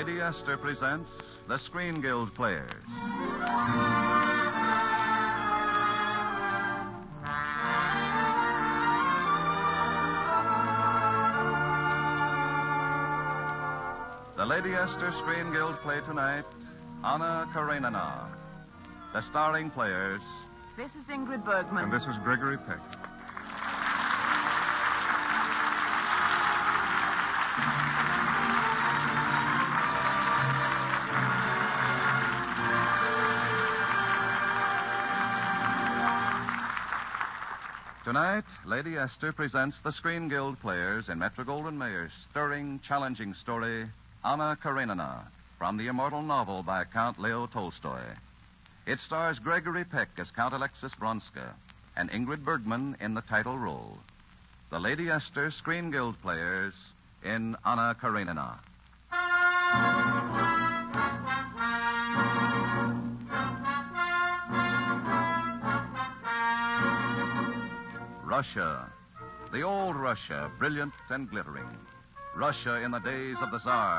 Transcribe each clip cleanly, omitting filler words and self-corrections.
Lady Esther presents the Screen Guild Players. The Lady Esther Screen Guild play tonight, Anna Karenina. The starring players... This is Ingrid Bergman. And this is Gregory Peck. Tonight, Lady Esther presents the Screen Guild Players in Metro-Goldwyn-Mayer's stirring, challenging story, Anna Karenina, from the immortal novel by Count Leo Tolstoy. It stars Gregory Peck as Count Alexis Bronska and Ingrid Bergman in the title role. The Lady Esther Screen Guild Players in Anna Karenina. Russia. The old Russia, brilliant and glittering. Russia in the days of the Tsar.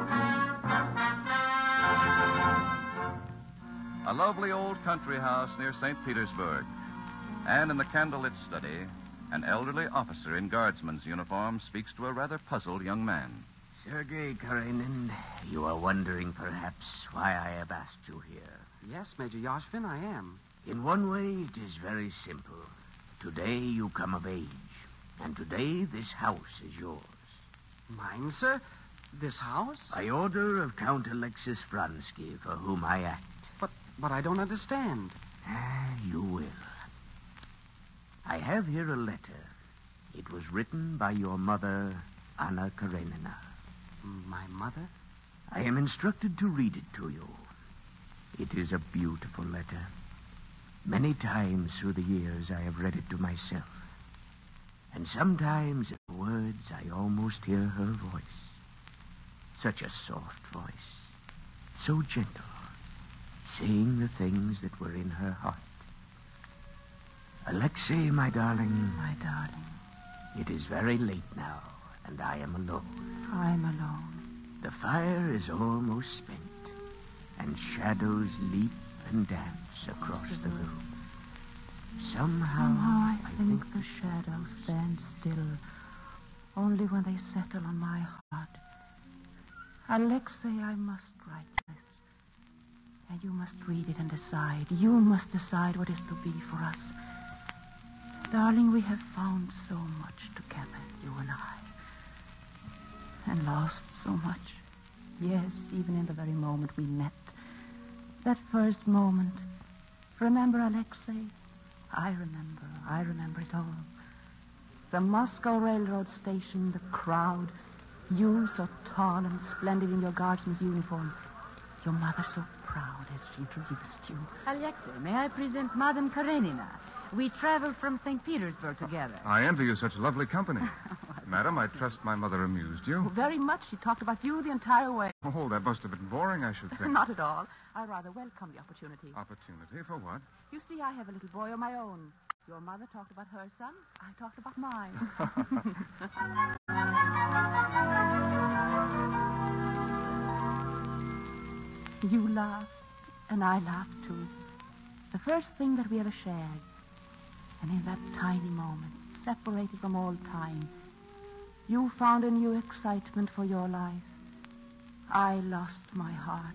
A lovely old country house near St. Petersburg. And in the candlelit study, an elderly officer in guardsman's uniform speaks to a rather puzzled young man. Sergei Karenin, you are wondering perhaps why I have asked you here. Yes, Major Yashvin, I am. In one way, it is very simple. Today you come of age, and today this house is yours. Mine, sir? This house? By order of Count Alexis Vronsky, for whom I act. But I don't understand. You will. I have here a letter. It was written by your mother, Anna Karenina. My mother? I am instructed to read it to you. It is a beautiful letter. Many times through the years I have read it to myself. And sometimes in the words I almost hear her voice. Such a soft voice. So gentle. Saying the things that were in her heart. Alexei, my darling. My darling. It is very late now, and I am alone. I'm alone. The fire is almost spent, and shadows leap and dance across the room. Somehow I think the shadows stand still, only when they settle on my heart. Alexei, I must write this. And you must read it and decide. You must decide what is to be for us. Darling, we have found so much together, you and I. And lost so much. Yes, even in the very moment we met. That first moment. Remember, Alexei? I remember it all. The Moscow Railroad station, the crowd. You so tall and splendid in your guardsman's uniform. Your mother so proud as she introduced you. Alexei, may I present Madame Karenina? We traveled from St. Petersburg together. I envy you such lovely company. Madam, I trust my mother amused you. Very much. She talked about you the entire way. Oh, that must have been boring, I should think. Not at all. I rather welcome the opportunity. Opportunity for what? You see, I have a little boy of my own. Your mother talked about her son. I talked about mine. You laughed, and I laughed too. The first thing that we ever shared. And in that tiny moment, separated from all time, you found a new excitement for your life. I lost my heart.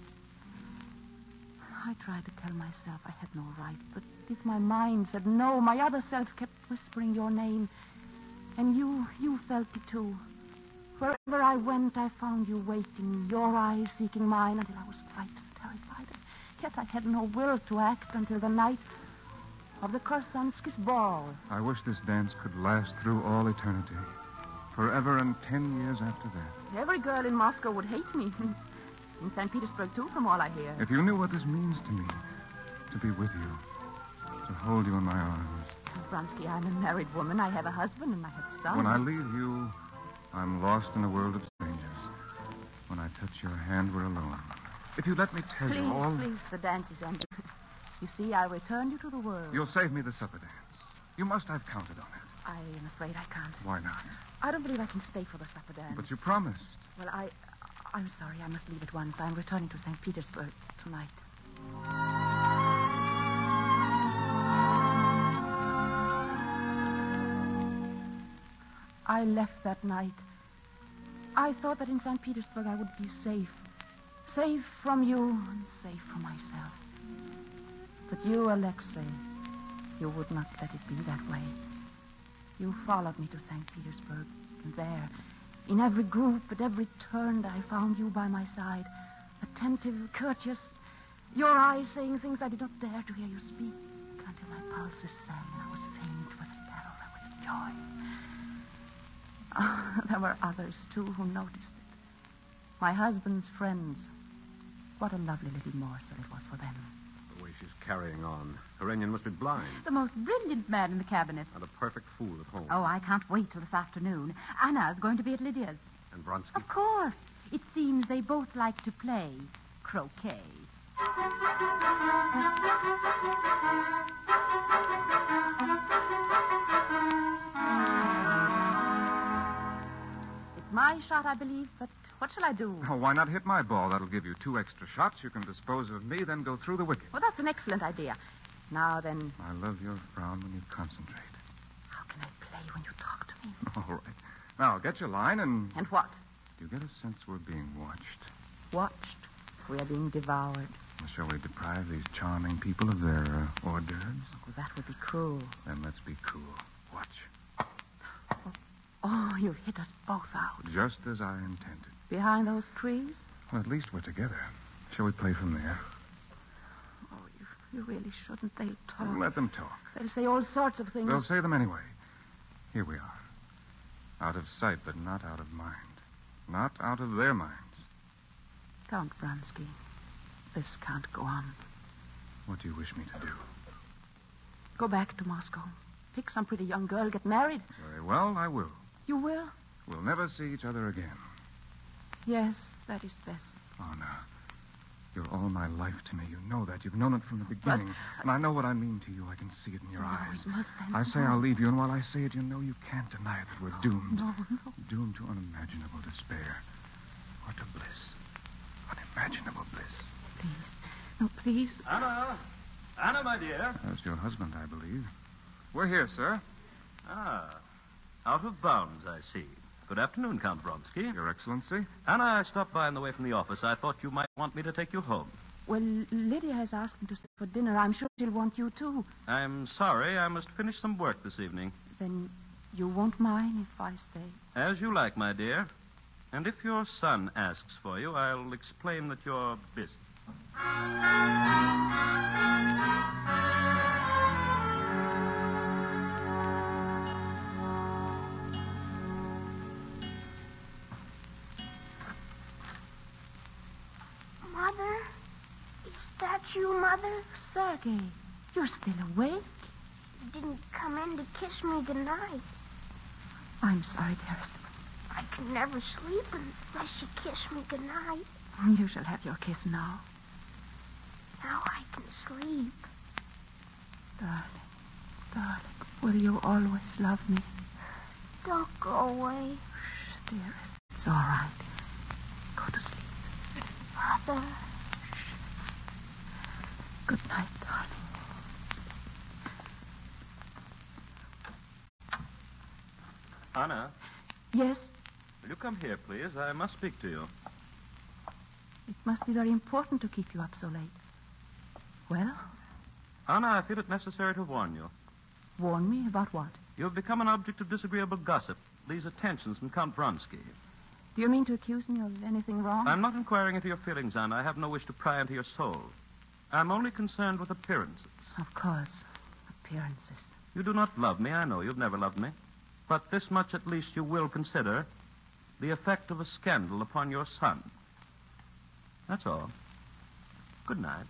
I tried to tell myself I had no right, but if my mind said no, my other self kept whispering your name. And you felt it too. Wherever I went, I found you waiting, your eyes seeking mine, until I was frightened, terrified. Yet I had no will to act until the night of the Korsansky's ball. I wish this dance could last through all eternity. Forever and 10 years after that. Every girl in Moscow would hate me. In St. Petersburg, too, from all I hear. If you knew what this means to me, to be with you, to hold you in my arms. Vronsky, I'm a married woman. I have a husband and I have a son. When I leave you, I'm lost in a world of strangers. When I touch your hand, we're alone. If you let me tell you all... Please, the dance is ended. You see, I returned you to the world. You'll save me the supper dance. You must have counted on it. I am afraid I can't. Why not? I don't believe I can stay for the supper dance. But you promised. Well, I'm sorry. I must leave at once. I'm returning to St. Petersburg tonight. I left that night. I thought that in St. Petersburg I would be safe. Safe from you and safe from myself. But you, Alexei, you would not let it be that way. You followed me to St. Petersburg, and there, in every group, at every turn, I found you by my side, attentive, courteous, your eyes saying things I did not dare to hear you speak, until my pulses sang and I was faint with terror and with joy. There were others, too, who noticed it. My husband's friends. What a lovely little morsel it was for them. The way she's carrying on. Karenin must be blind. The most brilliant man in the cabinet. And a perfect fool at home. Oh, I can't wait till this afternoon. Anna's going to be at Lydia's. And Vronsky? Of course. It seems they both like to play croquet. It's my shot, I believe, but what shall I do? Oh, why not hit my ball? That'll give you 2 extra shots. You can dispose of me, then go through the wicket. Well, that's an excellent idea. Now then, I love your frown when you concentrate. How can I play when you talk to me? All right. Now, get your line and... and what? Do you get a sense we're being watched? Watched. We are being devoured. Well, shall we deprive these charming people of their hors d'oeuvres? Oh, that would be cruel. Then let's be cool. Watch. Oh, you've hit us both out. Just as I intended. Behind those trees? Well, at least we're together. Shall we play from there? Oh, you really shouldn't. They'll talk. Let them talk. They'll say all sorts of things. They'll say them anyway. Here we are. Out of sight, but not out of mind. Not out of their minds. Count Vronsky, this can't go on. What do you wish me to do? Go back to Moscow. Pick some pretty young girl, get married. Very well, I will. You will? We'll never see each other again. Yes, that is best. Anna, you're all my life to me. You know that. You've known it from the beginning. And I know what I mean to you. I can see it in your eyes. We must then. I say I'll leave you, and while I say it, you know you can't deny it, that we're doomed. No. Doomed to unimaginable despair. Or to bliss. Unimaginable bliss. Please. No, please. Anna! Anna, my dear. That's your husband, I believe. We're here, sir. Ah, out of bounds, I see. Good afternoon, Count Vronsky. Your Excellency. Anna, I stopped by on the way from the office. I thought you might want me to take you home. Well, Lydia has asked me to stay for dinner. I'm sure she'll want you, too. I'm sorry. I must finish some work this evening. Then you won't mind if I stay? As you like, my dear. And if your son asks for you, I'll explain that you're busy. Mother? Is that you, Mother? Sergei, you're still awake? You didn't come in to kiss me goodnight. I'm sorry, dearest. I can never sleep unless you kiss me goodnight. You shall have your kiss now. Now I can sleep. Darling, will you always love me? Don't go away. Shh, dearest. It's all right. Go to sleep. Mother. Good night, darling. Anna, Yes, will you come here, please? I must speak to you. it must be very important to keep you up so late. Well, Anna, I feel it necessary to warn you. warn me about what? You've become an object of disagreeable gossip. These attentions from Count Vronsky. Do you mean to accuse me of anything wrong? I'm not inquiring into your feelings, Anna. I have no wish to pry into your soul. I'm only concerned with appearances. Of course. Appearances. You do not love me. I know you've never loved me. But this much at least you will consider: the effect of a scandal upon your son. That's all. Good night.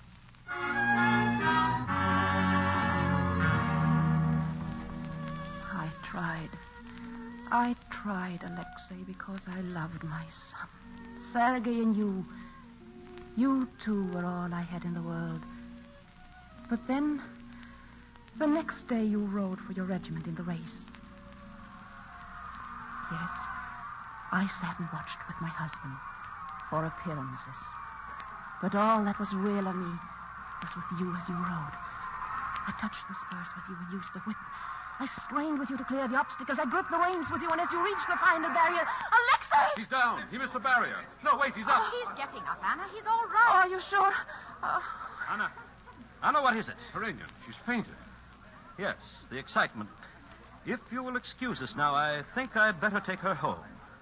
I tried, Alexei, because I loved my son. Sergei and you. You, too, were all I had in the world. But then, the next day you rode for your regiment in the race. Yes, I sat and watched with my husband. for appearances. But all that was real of me was with you as you rode. I touched the spurs with you and used the whip. I strained with you to clear the obstacles. I gripped the reins with you, and as you reached the final barrier... Alexei! He's down. He missed the barrier. No, wait, he's up. He's getting up, Anna. He's all right. Are you sure? Anna, what is it? Karenin, she's fainted. Yes, the excitement. If you will excuse us now, I think I'd better take her home.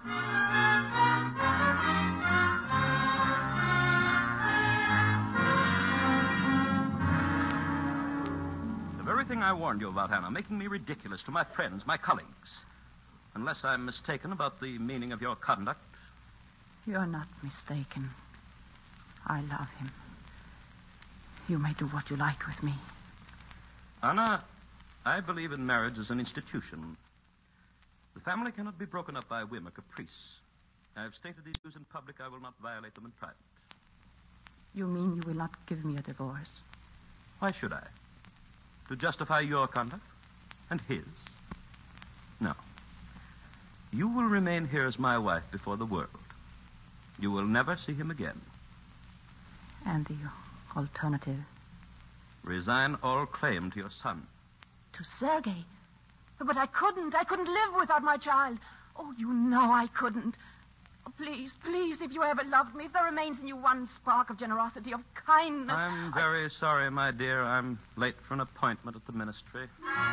The very thing I warned you about, Anna, making me ridiculous to my friends, my colleagues. Unless I'm mistaken about the meaning of your conduct. You're not mistaken. I love him. You may do what you like with me. Anna, I believe in marriage as an institution. The family cannot be broken up by whim or caprice. I have stated these views in public. I will not violate them in private. You mean you will not give me a divorce? Why should I? To justify your conduct? And his? No. You will remain here as my wife before the world. You will never see him again. And the alternative? Resign all claim to your son. To Sergei? But I couldn't. I couldn't live without my child. Oh, you know I couldn't. Oh, please, please, if you ever loved me, if there remains in you one spark of generosity, of kindness... I'm very sorry, my dear. I'm late for an appointment at the ministry.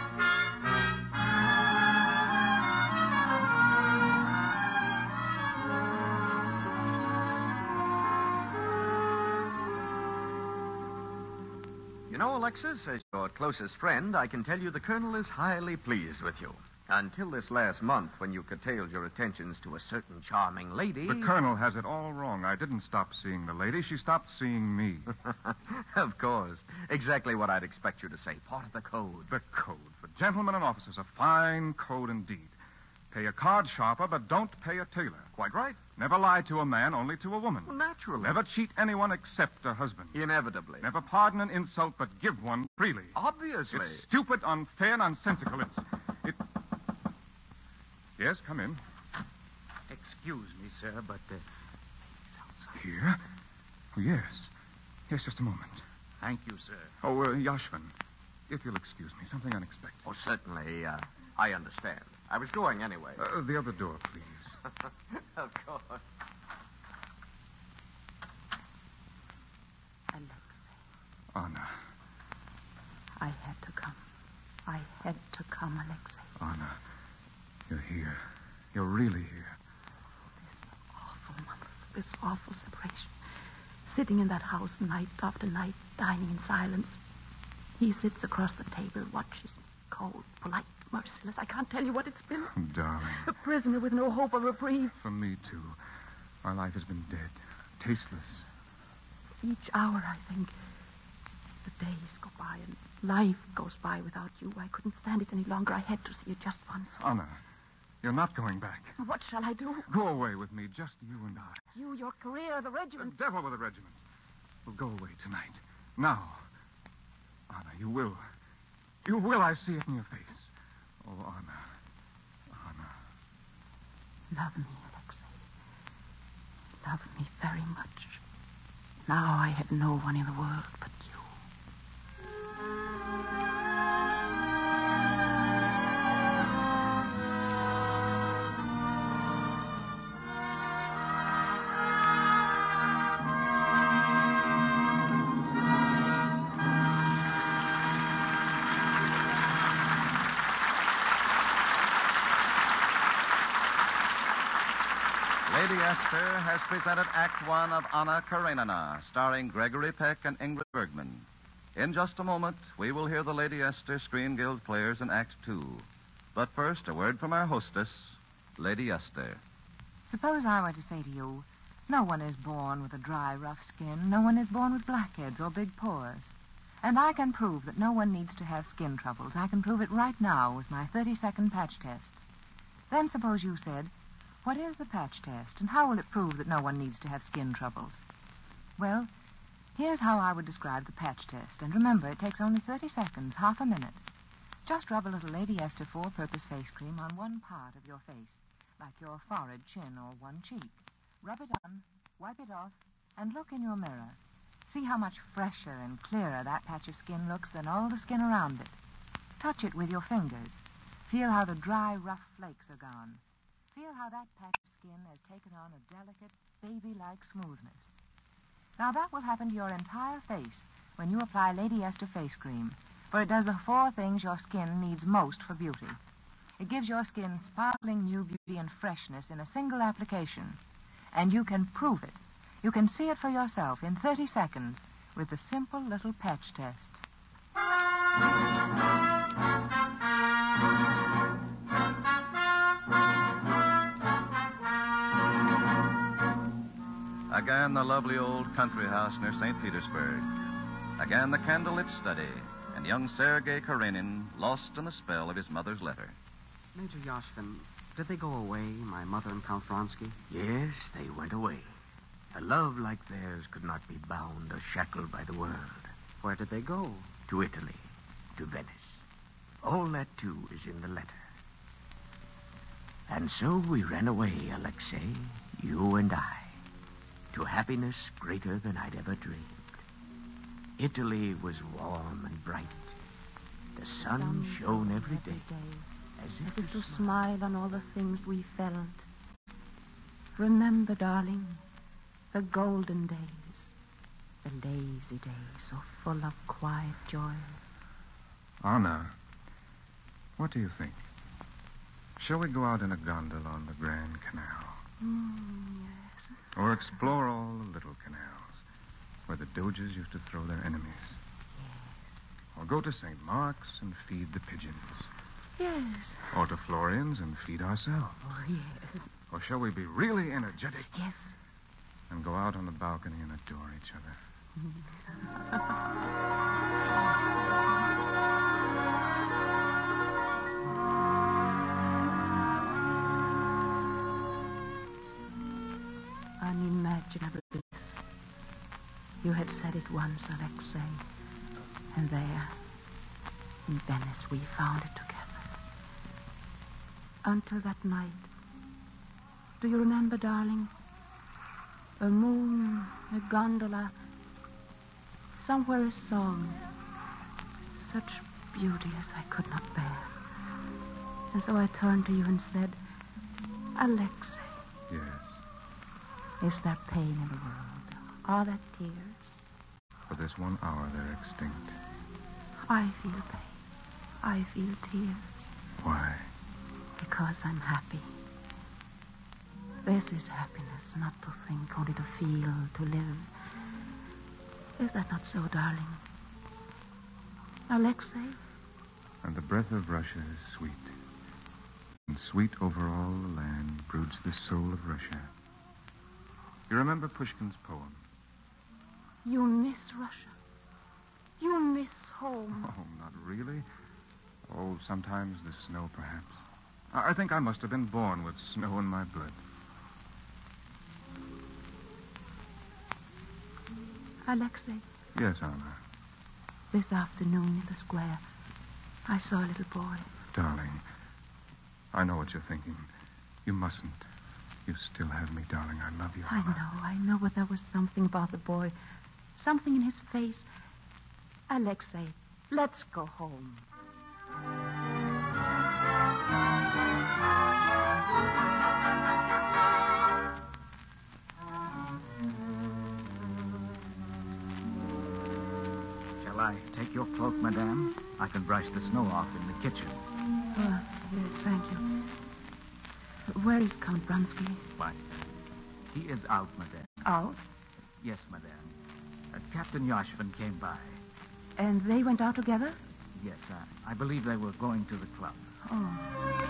You know, Alexis, as your closest friend, I can tell you the Colonel is highly pleased with you. Until this last month, when you curtailed your attentions to a certain charming lady... The Colonel has it all wrong. I didn't stop seeing the lady. She stopped seeing me. Of course. Exactly what I'd expect you to say. Part of the code. The code for gentlemen and officers. A fine code indeed. Pay a card sharper, but don't pay a tailor. Quite right. Never lie to a man, only to a woman. Well, naturally. Never cheat anyone except a husband. Inevitably. Never pardon an insult, but give one freely. Obviously. It's stupid, unfair, nonsensical. It's... Yes, come in. Excuse me, sir, but... Here? Oh, yes. Yes, just a moment. Thank you, sir. Oh, Yashvin, if you'll excuse me, something unexpected. Oh, certainly. I understand. I was going anyway. The other door, please. Of course. Alexei. Anna. I had to come. I had to come, Alexei. Anna, you're here. You're really here. This awful month, this awful separation. Sitting in that house night after night, dining in silence. He sits across the table, watches me, cold, polite, merciless. I can't tell you what it's been. Oh, darling. A prisoner with no hope of reprieve. For me, too. Our life has been dead, tasteless. Each hour, I think, the days go by and life goes by without you. I couldn't stand it any longer. I had to see you just once. Anna, you're not going back. What shall I do? Go away with me, just you and I. You, your career, the regiment. The devil with the regiment. We'll go away tonight. Now. Anna, you will. You will, I see it in your face. Oh, Anna. Anna. Love me, Alexei. Love me very much. Now I have no one in the world but you. Lady Esther has presented Act One of Anna Karenina, starring Gregory Peck and Ingrid Bergman. In just a moment, we will hear the Lady Esther Screen Guild players in Act Two. But first, a word from our hostess, Lady Esther. Suppose I were to say to you, no one is born with a dry, rough skin. No one is born with blackheads or big pores. And I can prove that no one needs to have skin troubles. I can prove it right now with my 30-second patch test. Then suppose you said, what is the patch test, and how will it prove that no one needs to have skin troubles? Well, here's how I would describe the patch test. And remember, it takes only 30 seconds, half a minute. Just rub a little Lady Esther four-purpose face cream on one part of your face, like your forehead, chin, or one cheek. Rub it on, Wipe it off and look in your mirror. See how much fresher and clearer that patch of skin looks than all the skin around it. Touch it with your fingers. Feel how the dry, rough flakes are gone. Feel how that patch of skin has taken on a delicate, baby-like smoothness. Now that will happen to your entire face when you apply Lady Esther face cream, for it does the 4 things your skin needs most for beauty. It gives your skin sparkling new beauty and freshness in a single application. And you can prove it. You can see it for yourself in 30 seconds with the simple little patch test. Again, the lovely old country house near St. Petersburg. Again, the candlelit study, and young Sergei Karenin lost in the spell of his mother's letter. Major Yashvin, did they go away, my mother and Count Vronsky? Yes, they went away. A love like theirs could not be bound or shackled by the world. Where did they go? To Italy, to Venice. All that, too, is in the letter. And so we ran away, Alexei, you and I, to happiness greater than I'd ever dreamed. Italy was warm and bright. The sun shone every day. As if to smile on all the things we felt. Remember, darling, the golden days, the lazy days, so full of quiet joy. Anna, what do you think? Shall we go out in a gondola on the Grand Canal? Yes. Or explore all the little canals where the Doges used to throw their enemies? Yes. Or go to St. Mark's and feed the pigeons? Yes. Or to Florian's and feed ourselves? Oh, yes. Or shall we be really energetic? Yes. And go out on the balcony and adore each other? Unimaginable bliss. You had said it once, Alexei. And there, in Venice, we found it together. Until that night. Do you remember, darling? A moon, a gondola, somewhere a song. Such beauty as I could not bear. And so I turned to you and said, Alexei. Yes. Is there pain in the world? Are there tears? For this 1 hour, they're extinct. I feel pain. I feel tears. Why? Because I'm happy. This is happiness, not to think, only to feel, to live. Is that not so, darling? Alexei? And the breath of Russia is sweet. And sweet over all the land broods the soul of Russia. You remember Pushkin's poem? You miss Russia. You miss home. Oh, not really. Oh, sometimes the snow, perhaps. I think I must have been born with snow in my blood. Alexei, Yes, Anna. this afternoon in the square, I saw a little boy. Darling, I know what you're thinking. You mustn't. You still have me, darling. I love you. I know, but there was something about the boy. Something in his face. Alexei, let's go home. Shall I take your cloak, madame? I can brush the snow off in the kitchen. Yes, thank you. Where is Count Vronsky? Why, he is out, madame. Out? Yes, madame. Captain Yashvin came by. And they went out together? Yes, I believe they were going to the club. Oh.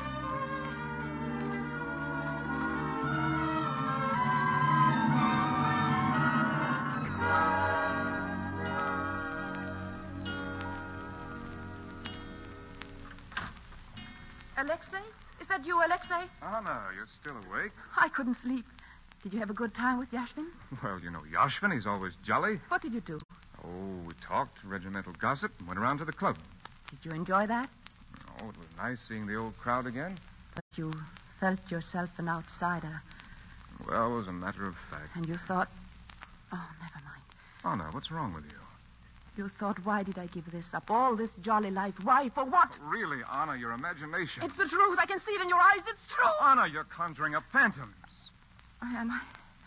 Alexei? Is that you, Alexei? Anna, you're still awake? I couldn't sleep. Did you have a good time with Yashvin? Well, you know Yashvin. He's always jolly. What did you do? Oh, we talked regimental gossip and went around to the club. Did you enjoy that? Oh, it was nice seeing the old crowd again. But you felt yourself an outsider. Well, as a matter of fact... And you thought... Oh, never mind. Anna, what's wrong with you? You thought, why did I give this up? All this jolly life. Why? For what? Really, Anna, your imagination... It's the truth. I can see it in your eyes. It's true. Anna, you're conjuring up phantoms. I am.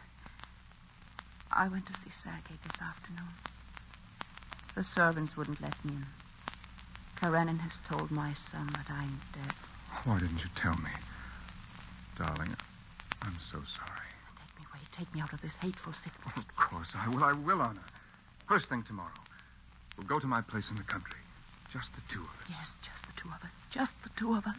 I went to see Sergei this afternoon. The servants wouldn't let me in. Karenin has told my son that I'm dead. Why didn't you tell me? Darling, I'm so sorry. Take me away. Take me out of this hateful, sick place. Of course I will. I will, Anna. First thing tomorrow. We'll go to my place in the country. Just the two of us. Yes, just the two of us. Just the two of us.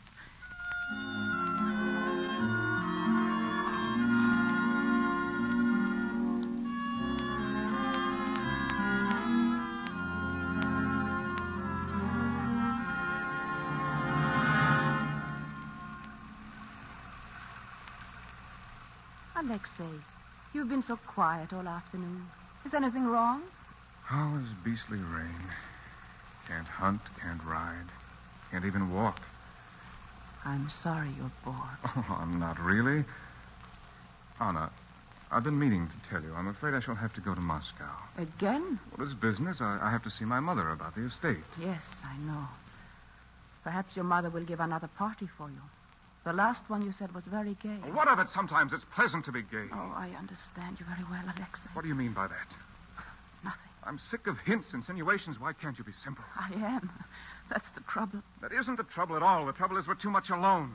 Alexei, you've been so quiet all afternoon. Is anything wrong? Oh, this beastly rain. Can't hunt, can't ride, can't even walk. I'm sorry you're bored. Oh, I'm not really. Anna, I've been meaning to tell you. I'm afraid I shall have to go to Moscow. Again? Well, it's business. I have to see my mother about the estate. Yes, I know. Perhaps your mother will give another party for you. The last one you said was very gay. What of it? Sometimes it's pleasant to be gay. Oh, I understand you very well, Alexei. What do you mean by that? Nothing. I'm sick of hints, insinuations. Why can't you be simple? I am. That's the trouble. That isn't the trouble at all. The trouble is we're too much alone.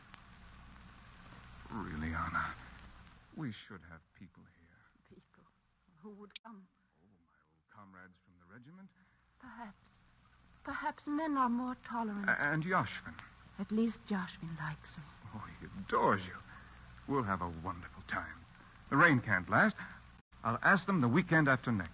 Really, Anna, we should have people here. People? Who would come? Oh, my old comrades from the regiment. Perhaps. Perhaps men are more tolerant. And Yoshvin. At least Joshvin likes me. Oh, he adores you. We'll have a wonderful time. The rain can't last. I'll ask them the weekend after next.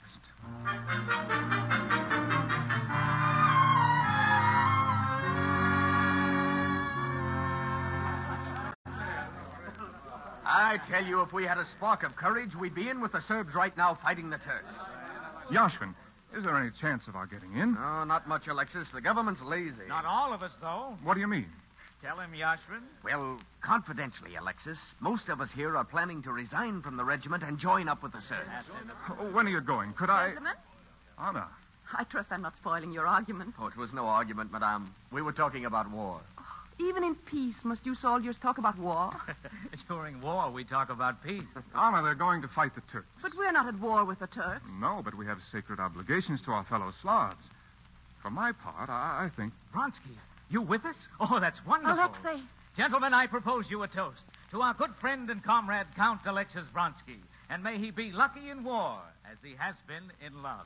I tell you, if we had a spark of courage, we'd be in with the Serbs right now fighting the Turks. Yoshvin, is there any chance of our getting in? No, not much, Alexis. The government's lazy. Not all of us, though. What do you mean? Tell him, Yoshvin. Well, confidentially, Alexis, most of us here are planning to resign from the regiment and join up with the Serbs. Oh, when are you going? Could I... Gentlemen, Anna. I trust I'm not spoiling your argument. Oh, it was no argument, madame. We were talking about war. Even in peace, must you soldiers talk about war? During war, we talk about peace. Anna, they're going to fight the Turks. But we're not at war with the Turks. No, but we have sacred obligations to our fellow Slavs. For my part, I think... Vronsky, you with us? Oh, that's wonderful. Alexei. Gentlemen, I propose you a toast to our good friend and comrade, Count Alexis Vronsky. And may he be lucky in war, as he has been in love.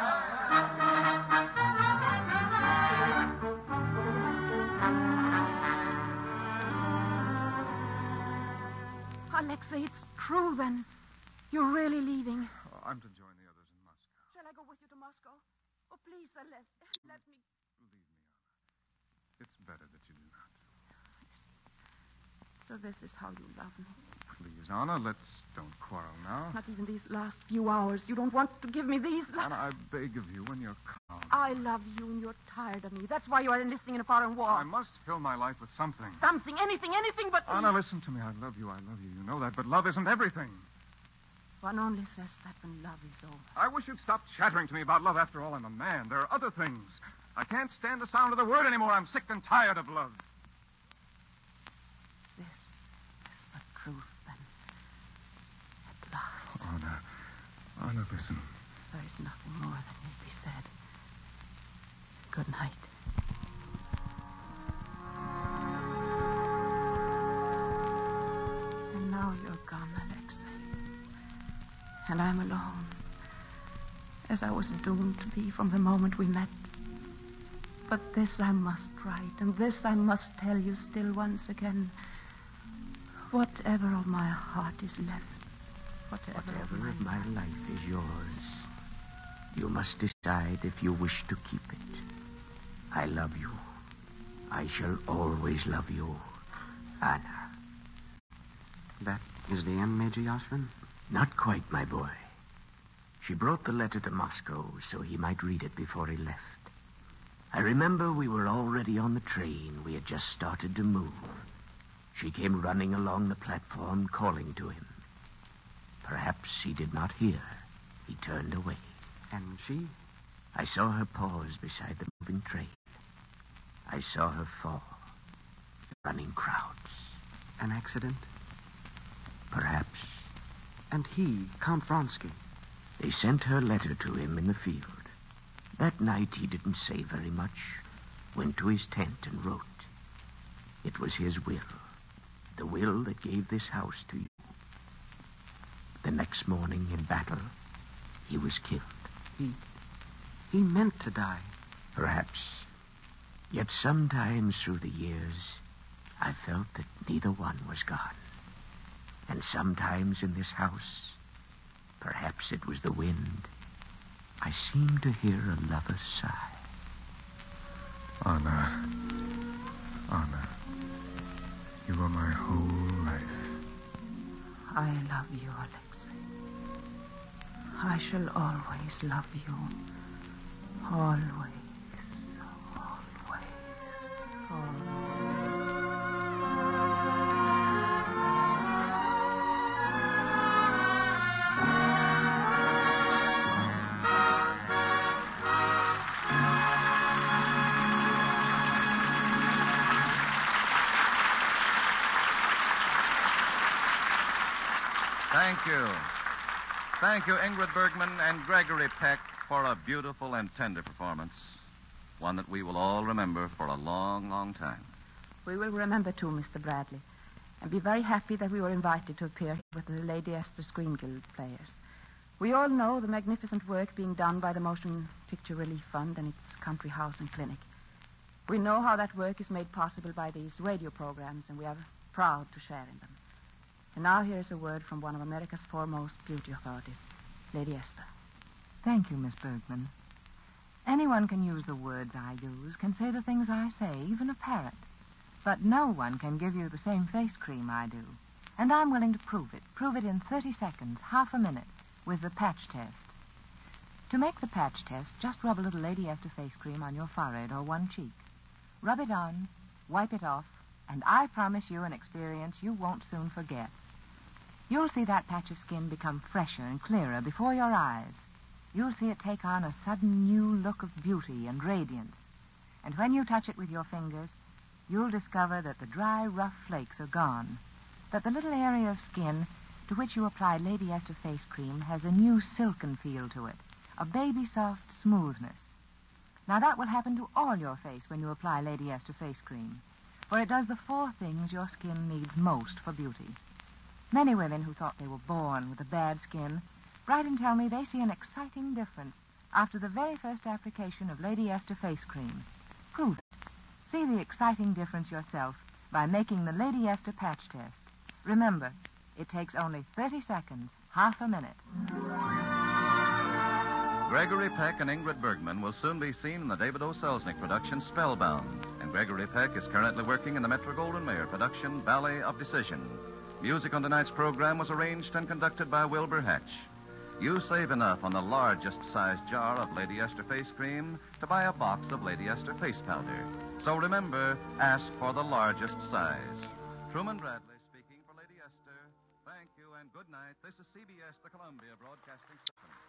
Alexei, it's true, then. You're really leaving. Oh, I'm to join the others in Moscow. Shall I go with you to Moscow? Oh, please, Celeste, let me... Believe me, Anna. It's better that you do not. I see. So this is how you love me. Please, Anna, let's don't quarrel now. Not even these last few hours. You don't want to give me these... Anna, I beg of you, when you're calm. I love you and you're tired of me. That's why you are enlisting in a foreign war. I must fill my life with something. Something, anything but... Anna, listen to me. I love you. You know that, but love isn't everything. One only says that when love is over. I wish you'd stop chattering to me about love. After all, I'm a man. There are other things. I can't stand the sound of the word anymore. I'm sick and tired of love. This is the truth, then. At last. Anna, listen. There is nothing more that need be said. Good night. And now you're gone, Alexei. And I'm alone. As I was doomed to be from the moment we met. But this I must write, and this I must tell you still once again. Whatever of my heart is left, whatever of my life is yours. You must decide if you wish to keep it. I love you. I shall always love you, Anna. That is the end, Major Yoshvin? Not quite, my boy. She brought the letter to Moscow so he might read it before he left. I remember we were already on the train. We had just started to move. She came running along the platform, calling to him. Perhaps he did not hear. He turned away. And she? I saw her pause beside the moving train. I saw her fall. Running crowds. An accident? Perhaps. And he, Count Vronsky? They sent her letter to him in the field. That night he didn't say very much. Went to his tent and wrote. It was his will. The will that gave this house to you. The next morning in battle, he was killed. He meant to die. Perhaps. Yet sometimes through the years, I felt that neither one was gone. And sometimes in this house, perhaps it was the wind, I seemed to hear a lover's sigh. Anna, you are my whole life. I love you, Alexei. I shall always love you. Always, always, always. Thank you. Thank you, Ingrid Bergman and Gregory Peck, for a beautiful and tender performance. One that we will all remember for a long, long time. We will remember, too, Mr. Bradley, and be very happy that we were invited to appear with the Lady Esther Screen Guild players. We all know the magnificent work being done by the Motion Picture Relief Fund and its country house and clinic. We know how that work is made possible by these radio programs, and we are proud to share in them. And now here is a word from one of America's foremost beauty authorities, Lady Esther. Thank you, Miss Bergman. Anyone can use the words I use, can say the things I say, even a parrot. But no one can give you the same face cream I do. And I'm willing to prove it. Prove it in 30 seconds, half a minute, with the patch test. To make the patch test, just rub a little Lady Esther face cream on your forehead or one cheek. Rub it on, wipe it off, and I promise you an experience you won't soon forget. You'll see that patch of skin become fresher and clearer before your eyes. You'll see it take on a sudden new look of beauty and radiance. And when you touch it with your fingers, you'll discover that the dry, rough flakes are gone, that the little area of skin to which you apply Lady Esther face cream has a new silken feel to it, a baby-soft smoothness. Now, that will happen to all your face when you apply Lady Esther face cream, for it does the 4 things your skin needs most for beauty. Many women who thought they were born with a bad skin write and tell me they see an exciting difference after the very first application of Lady Esther face cream. Prove it. See the exciting difference yourself by making the Lady Esther patch test. Remember, it takes only 30 seconds, half a minute. Gregory Peck and Ingrid Bergman will soon be seen in the David O. Selznick production Spellbound. And Gregory Peck is currently working in the Metro-Goldwyn-Mayer production Valley of Decision. Music on tonight's program was arranged and conducted by Wilbur Hatch. You save enough on the largest size jar of Lady Esther face cream to buy a box of Lady Esther face powder. So remember, ask for the largest size. Truman Bradley speaking for Lady Esther. Thank you and good night. This is CBS, the Columbia Broadcasting System.